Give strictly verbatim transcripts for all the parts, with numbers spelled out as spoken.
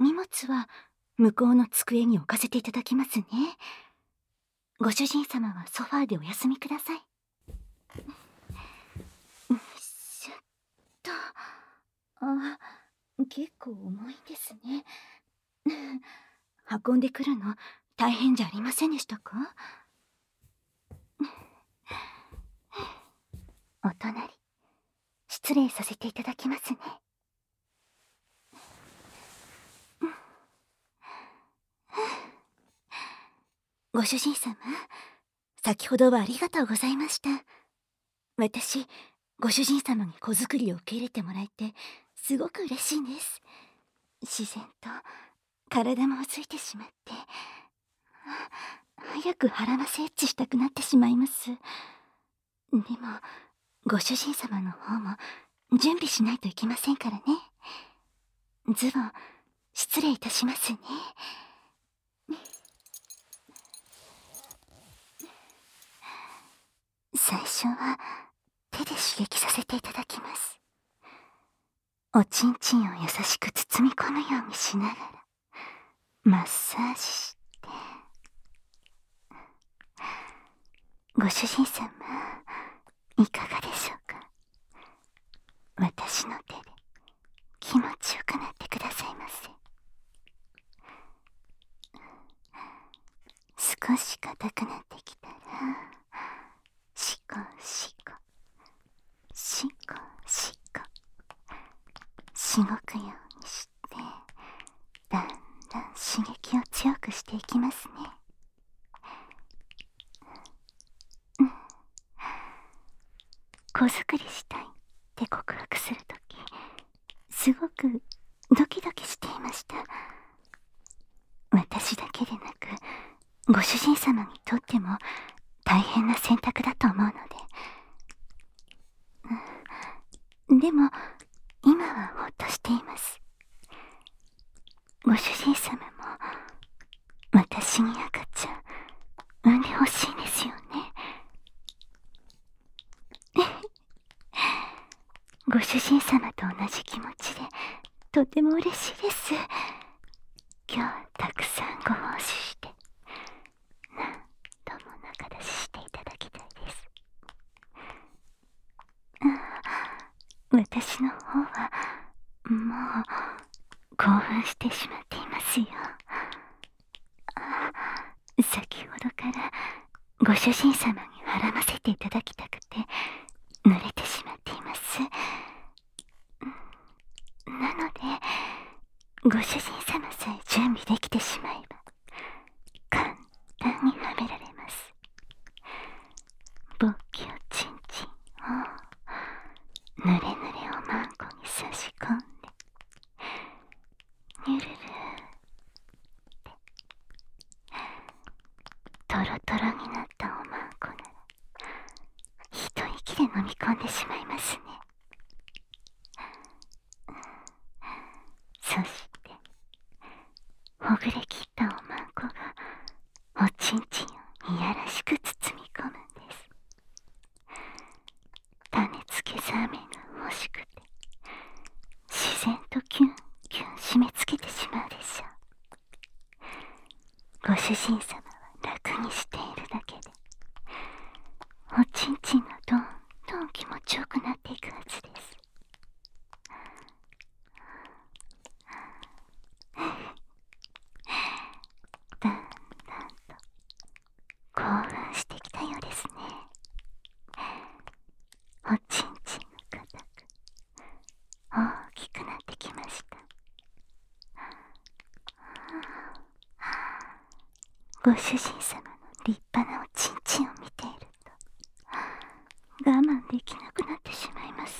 荷物は向こうの机に置かせていただきますね。ご主人様はソファーでお休みください。よいしょっと。あ、結構重いですね。運んでくるの大変じゃありませんでしたか？お隣、失礼させていただきますね。ご主人様、先ほどはありがとうございました。私、ご主人様に子作りを受け入れてもらえて、すごく嬉しいんです。自然と体もついてしまって、早く腹マセエッチしたくなってしまいます。でも、ご主人様の方も準備しないといけませんからね。ズボン、失礼いたしますね。最初は手で刺激させていただきます。おちんちんを優しく包み込むようにしながらマッサージして。ご主人様、いかがでしょうか？私の手で気持ちよくなってくださいませ。少し硬くなってきたら、シコシコシコシコしごくようにして、だんだん刺激を強くしていきますね。子作りしたいって告白するとき、すごくドキドキしていました。私だけでなく、ご主人様にとっても大変な選択だと思うので。でも、今はほっとしています。ご主人様も、私に赤ちゃん、産んでほしいですよね。ご主人様と同じ気持ちで、とても嬉しいです。今日はたくさんご奉仕して、何度も仲出ししていただきたいです。私の方は、もう、興奮してしまっていますよ。先ほどからご主人様に孕ませていただきたくて濡れてしまっています。なのでご主人様さえ準備できてしまえば簡単にはめられます。勃起をチンチンをぬれぬれおまんこに差し込んでゆるるってトロトロになったおまんこなら一息で飲み込んでしまいますね。そしてほぐれきったおまんこがおちんちんをいやらしく包み込むんです。種付けザーメンが欲しくて自然とキュンキュン締め付けてしまうでしょう。ご主人様は楽にしているだけでおちんちんがどんどん気持ちよくなっていくはずです。だんだんと興奮してきたようですね。おちんちんが硬く大きくなってきました。ご主人様の立派なおちんちんを見ていると我慢できなくなってしまいます。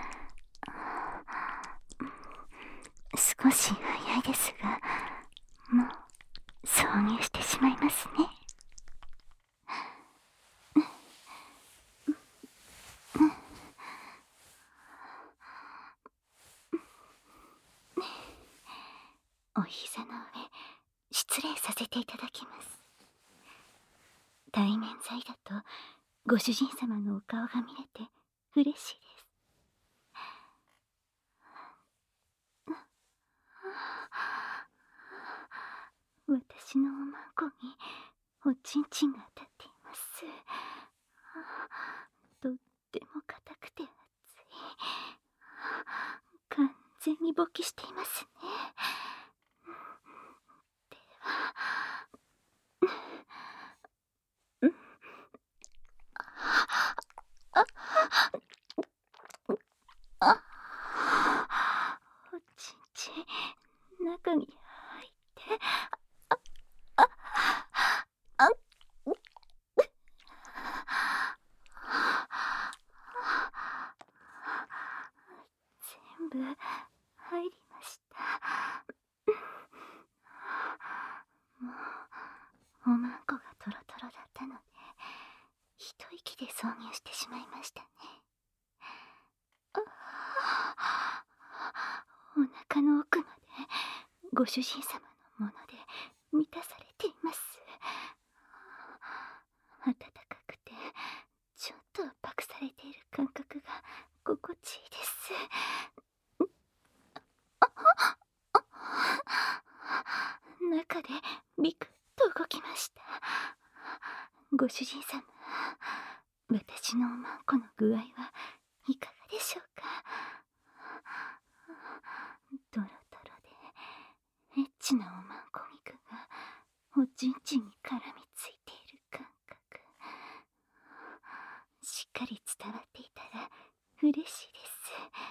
少し早いですが、もう挿入してしまいますね。お膝の上、失礼させていただきます。対面剤だとご主人様のお顔が見れて嬉しいです。 私のおまんこにおちんちんが当たっています。とっても硬くて熱い。完全に勃起していますね。では、うん、あ、あ、おちんちん中に入って、あ、あ、あ、全部入りました。もうおまんこがトロトロだったので、一息で挿入してしまいましたね。お腹の奥までご主人様のもので満たされています。暖かくてちょっと圧迫されている感覚が心地いいです。中でビクッと動きました。ご主人様、私のおまんこの具合はいかがでしょうか。ドロドロでエッチなおまんこ肉がおちんちんに絡みついている感覚、しっかり伝わっていたら嬉しいです。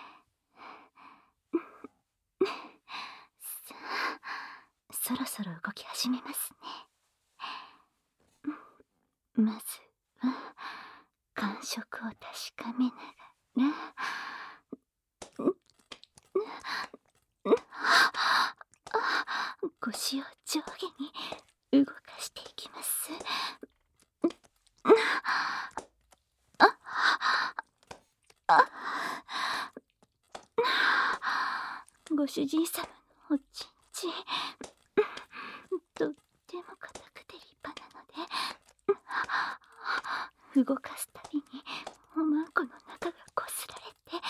さあ、そろそろ動き始めますね。まずは感触を確かめながら、腰を上下に動かしていきます。ああご主人様のおちんちん、とっても硬くて立派なので、動かすたびにおまんこの中がこすられて、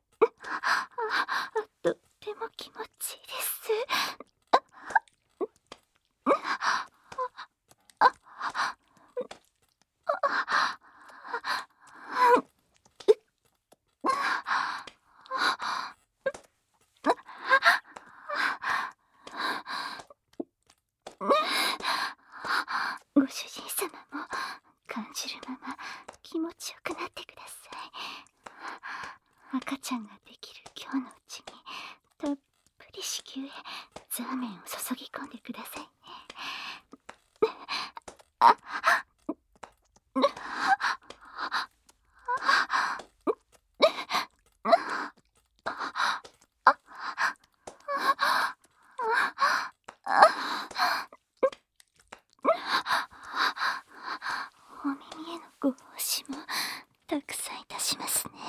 とっても気持ちいいです。ご主人様も感じるまま気持ちよくなってください。赤ちゃんができる今日のうちにたっぷり子宮へザーメンを注ぎ込んでくださいね。あお耳へのご奉仕もたくさんいたしますね。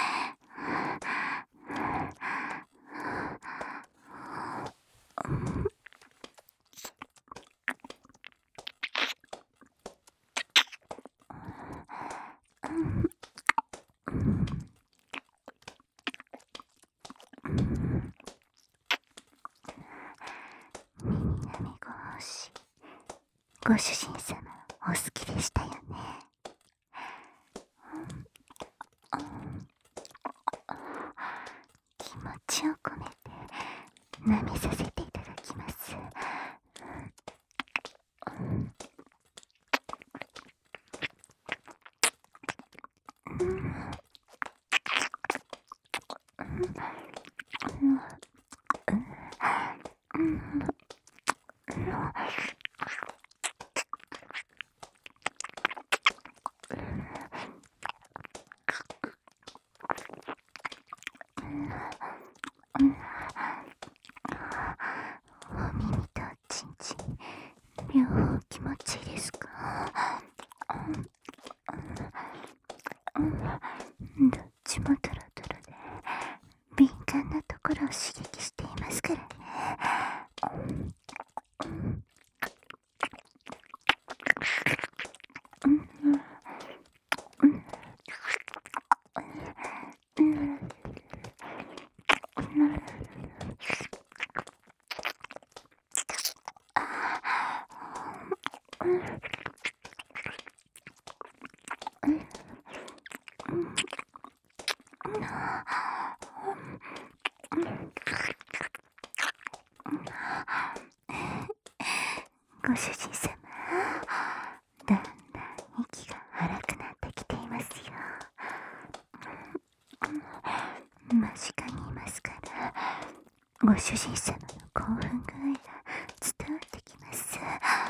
耳なみご奉仕、ご主人様お好きでしたよね。気持ちを込めて舐めさせていただきます。お耳とおちんちん両方気持ちいいですか？どっちもトロトロで敏感なところを刺激していますからね。 ご主人様、だんだん息が荒くなってきていますよ。間近にいますから、ご主人様の興奮具合が伝わってきます。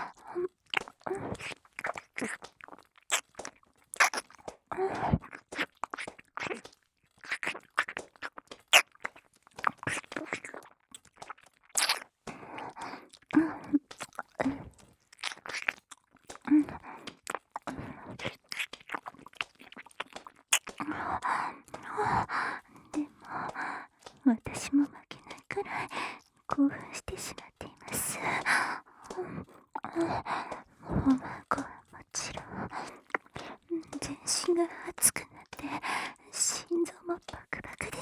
でも私も負けないくらい興奮してしまっています。おまんこはもちろん全身が熱くなって心臓もバクバクです。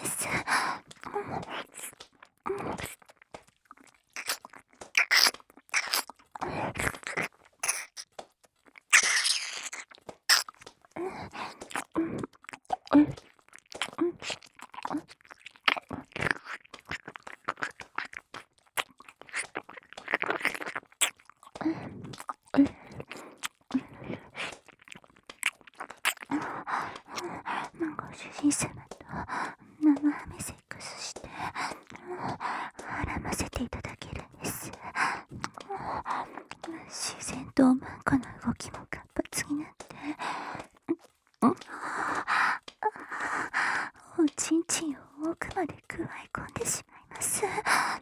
ご主人様と生ハメセックスして孕ませていただけるんです。自然とおまんこの動きも活発になっておちんちんを奥までくわえ込んでしまいます。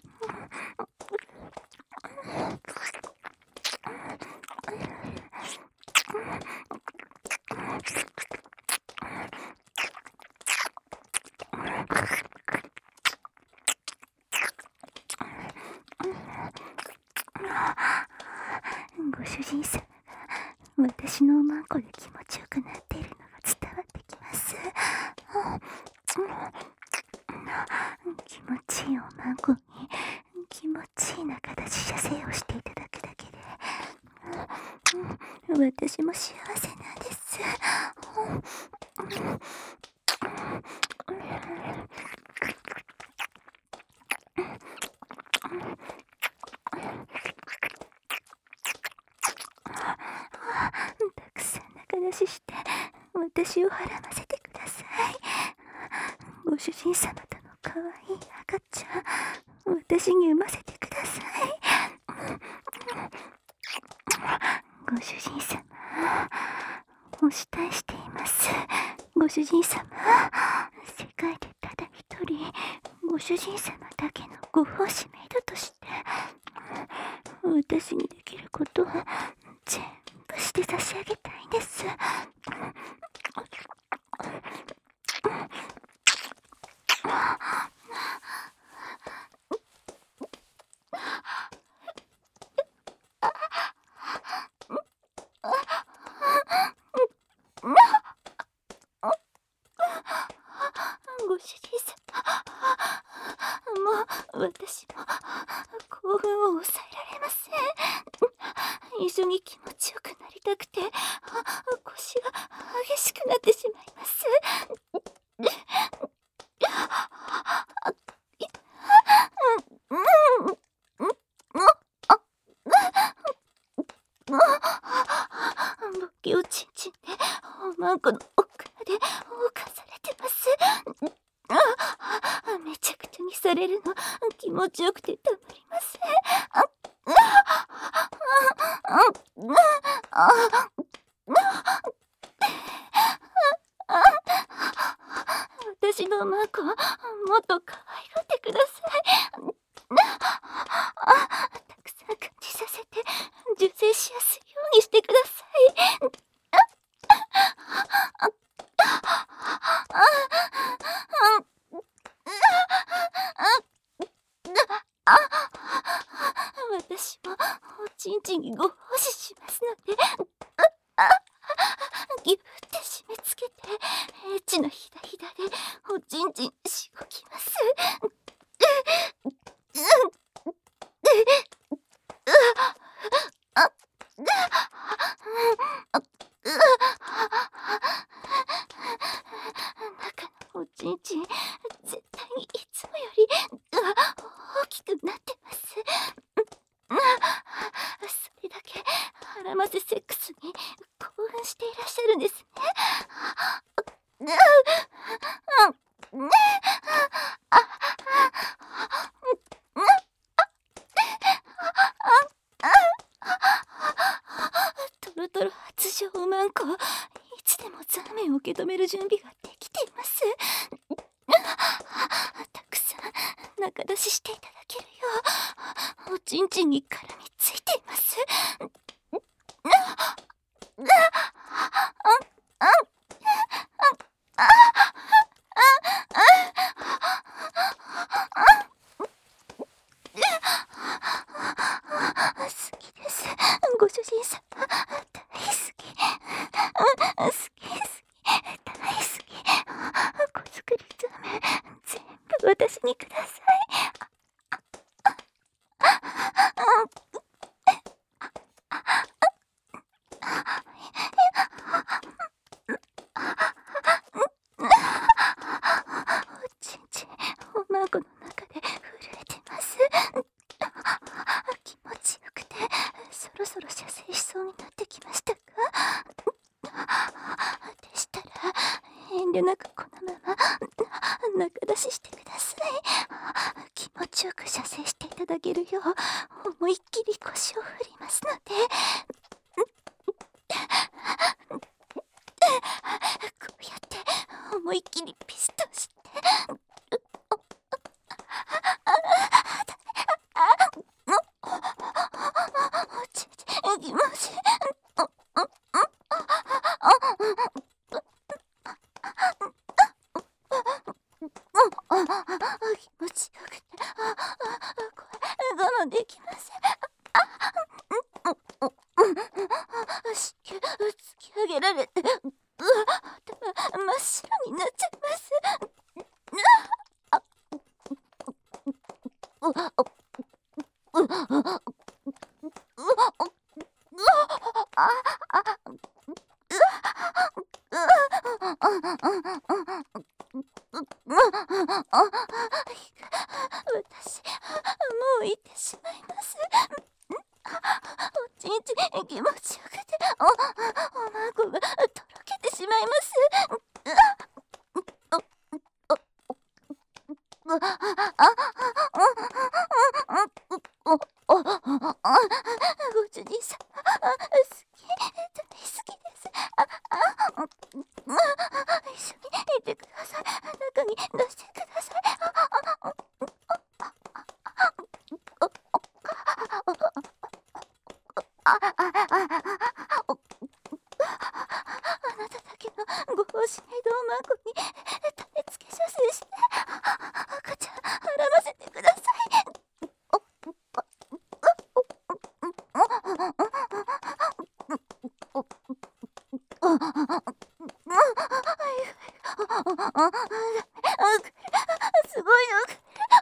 ご主人様が私のおまんこで気持ちよくなっているのが伝わってきます。気持ちいいおまんこに気持ちいい中出し射精をしていただくだけで私も幸せなんです。たくさん中出しして私をはらませてください。ご主人様とのかわいい赤ちゃん、私に産ませてください。ご主人様、お慕いしています。ご主人様、世界でただ一人ご主人様だけのご奉仕メイドとして私にできることを全部して差し上げたいんです。ご主人様、もう私も興奮を抑えられません。一緒に気持ちよくなりたくて腰が激しくなってしまいます。ボケおちんちんでおまんこの奥まで侵されてます。めちゃくちゃにされるの気持ちよくてたまりません。私のおまんこもっと可愛がってください。たくさん感じさせて受精しやすいようにしてください。私もおちんちんにご奉仕しますので、ギュッて締め付けてエッチなひだひだでおちんちんしごきます。 トロトロ発情マンコ、いつでもザーメンを受け止める準備ができています。たくさん中出ししていただけるようおちんちんに絡みついています。好きです、ご主人様。大好き。好き好き。大好き。子作りザーメン全部私にください。おちんちんおまごの中で震えてます。気持ちよくてそろそろ射精しそうになってきましたか？でしたら遠慮なくこのまま中出ししてください。気持ちよく射精していただけるよう思いっきり腰を振りますので。こうやって思いっきりピストしておちんちん気持ちいい。気持ちよくてこれ我慢できません。子宮突き上げられて頭真っ白になっちゃいます。私もう行ってしまいます。おちんちん気持ちよくておおまごがとろけてしまいます。ご主人様好き、大好きです。一緒にいてください。中に出してください。あなただけのご奉仕メイドマンコに種付け射精して赤ちゃん孕ませてください。すごいの。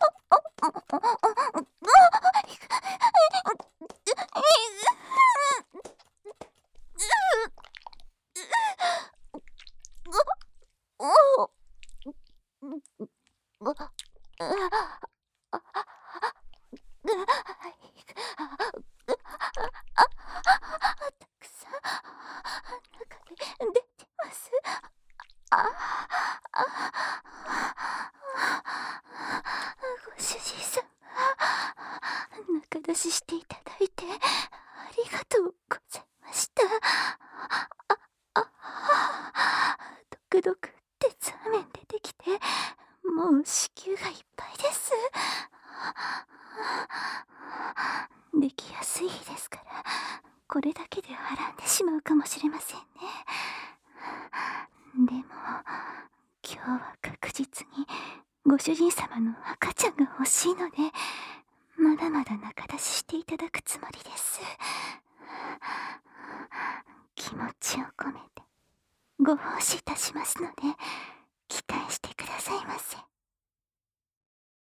ご主人様、中出ししていただいてありがとうございました。ドクドクってザーメン出てきてもう子宮がいっぱいです。できやすい日ですからこれだけではらんでしまうかもしれませんね。でも今日は確実にご主人様の赤ちゃんが欲しいのでまだまだ中出ししていただくつもりです。気持ちを込めてご奉仕いたしますので